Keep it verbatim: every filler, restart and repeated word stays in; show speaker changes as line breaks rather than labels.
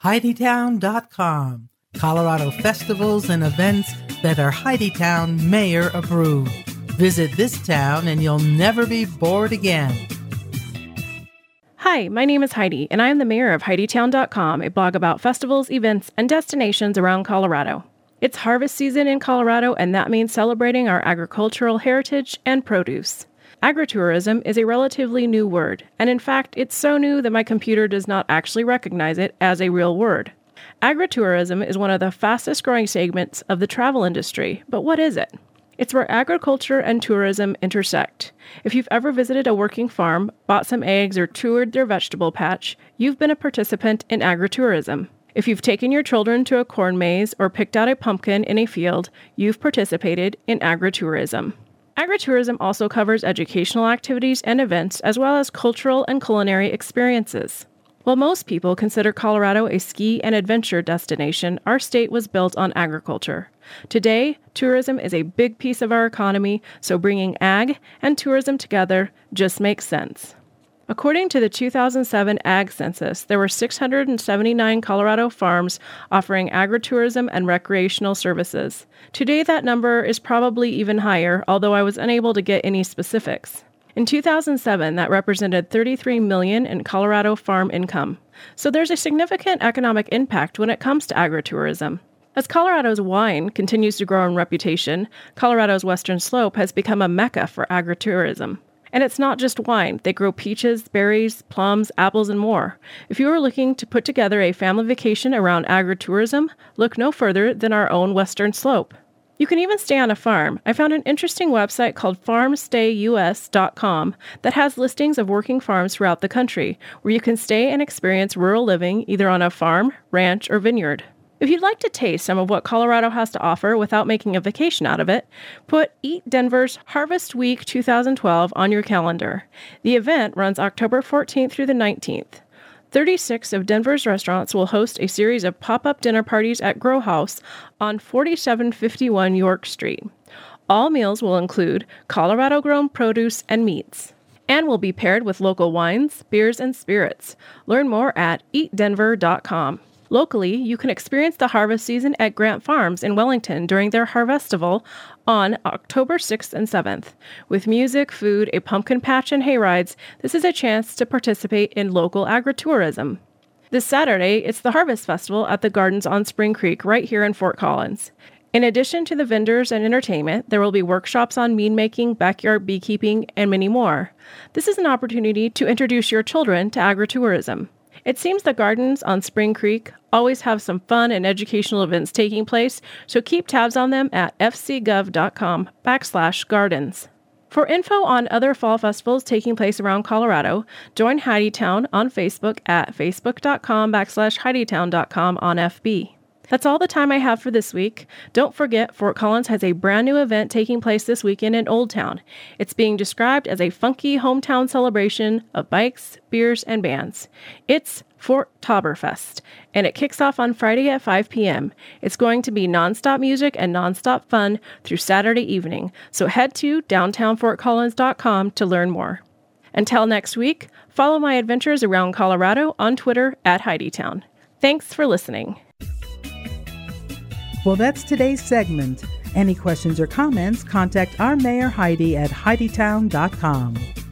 Heidi Town dot com. Colorado festivals and events that are Heidi Town Mayor approved. Visit this town and you'll never be bored again.
Hi, my name is Heidi, and I am the mayor of Heidi Town dot com, a blog about festivals, events, and destinations around Colorado. It's harvest season in Colorado, and that means celebrating our agricultural heritage and produce. Agritourism is a relatively new word, and in fact, it's so new that my computer does not actually recognize it as a real word. Agritourism is one of the fastest growing segments of the travel industry, but what is it? It's where agriculture and tourism intersect. If you've ever visited a working farm, bought some eggs, or toured their vegetable patch, you've been a participant in agritourism. If you've taken your children to a corn maze or picked out a pumpkin in a field, you've participated in agritourism. Agritourism also covers educational activities and events, as well as cultural and culinary experiences. While most people consider Colorado a ski and adventure destination, our state was built on agriculture. Today, tourism is a big piece of our economy, so bringing ag and tourism together just makes sense. According to the two thousand seven Ag Census, there were six hundred seventy-nine Colorado farms offering agritourism and recreational services. Today, that number is probably even higher, although I was unable to get any specifics. In two thousand seven, that represented thirty-three million dollars in Colorado farm income. So there's a significant economic impact when it comes to agritourism. As Colorado's wine continues to grow in reputation, Colorado's Western Slope has become a mecca for agritourism. And it's not just wine. They grow peaches, berries, plums, apples, and more. If you are looking to put together a family vacation around agritourism, look no further than our own Western Slope. You can even stay on a farm. I found an interesting website called farm stay U S dot com that has listings of working farms throughout the country, where you can stay and experience rural living either on a farm, ranch, or vineyard. If you'd like to taste some of what Colorado has to offer without making a vacation out of it, put Eat Denver's Harvest Week twenty twelve on your calendar. The event runs October fourteenth through the nineteenth. thirty-six of Denver's restaurants will host a series of pop-up dinner parties at Grow House on forty-seven fifty-one York Street. All meals will include Colorado-grown produce and meats, and will be paired with local wines, beers, and spirits. Learn more at eat denver dot com. Locally, you can experience the harvest season at Grant Farms in Wellington during their Harvestival on October sixth and seventh. With music, food, a pumpkin patch, and hay rides, this is a chance to participate in local agritourism. This Saturday, it's the Harvest Festival at the Gardens on Spring Creek right here in Fort Collins. In addition to the vendors and entertainment, there will be workshops on mead making, backyard beekeeping, and many more. This is an opportunity to introduce your children to agritourism. It seems the Gardens on Spring Creek always have some fun and educational events taking place, so keep tabs on them at fcgov.com backslash gardens. For info on other fall festivals taking place around Colorado, join Heidi Town on Facebook at facebook.com backslash HeidiTown.com on F B. That's all the time I have for this week. Don't forget, Fort Collins has a brand new event taking place this weekend in Old Town. It's being described as a funky hometown celebration of bikes, beers, and bands. It's Fort Tauberfest, and it kicks off on Friday at five p.m. It's going to be nonstop music and nonstop fun through Saturday evening, so head to downtown fort collins dot com to learn more. Until next week, follow my adventures around Colorado on Twitter at HeidiTown. Thanks for listening.
Well, that's today's segment. Any questions or comments, contact our Mayor Heidi at Heidi Town dot com.